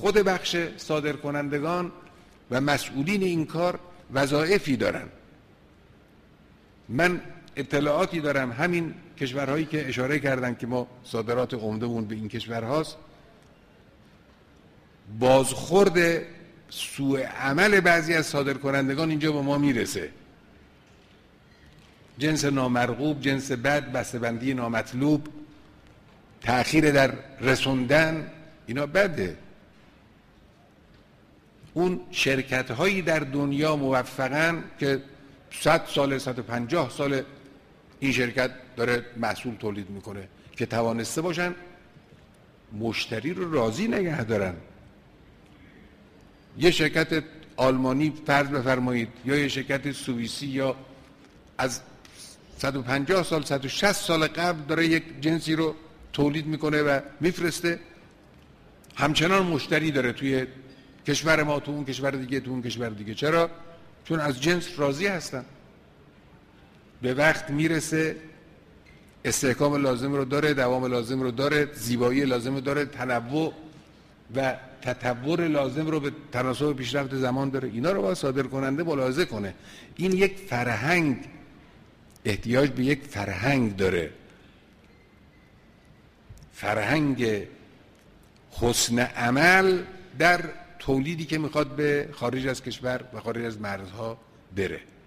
خود بخش صادرکنندگان و مسئولین این کار وظایفی دارن. من اطلاعاتی دارم همین کشورهایی که اشاره کردن که ما صادرات عمدهمون به این کشورهاست، بازخورد سوء عمل بعضی از صادرکنندگان اینجا به ما میرسه. جنس نامرغوب، جنس بد، بسته‌بندی نامطلوب، تأخیر در رسوندن، اینا بده. اون شرکت هایی در دنیا موفقن که 100 سال 150 سال این شرکت داره محصول تولید میکنه که توانسته باشن مشتری رو راضی نگه دارن. یه شرکت آلمانی فرض بفرمایید یا یه شرکت سوئیسی یا از 150 سال 160 سال قبل داره یک جنسی رو تولید میکنه و میفرسته، همچنان مشتری داره توی کشور ما، تو اون کشور دیگه، تو اون کشور دیگه. چرا؟ چون از جنس راضی هستن. به وقت میرسه، استحکام لازم رو داره، دوام لازم رو داره، زیبایی لازم رو داره، تنوع و تطور لازم رو به تناسب پیشرفت زمان داره. اینا رو باید صادر کننده ملاحظه کنه. این یک فرهنگ، احتیاج به یک فرهنگ داره، فرهنگ حسن عمل در تولیدی که میخواد به خارج از کشور و خارج از مرزها بره.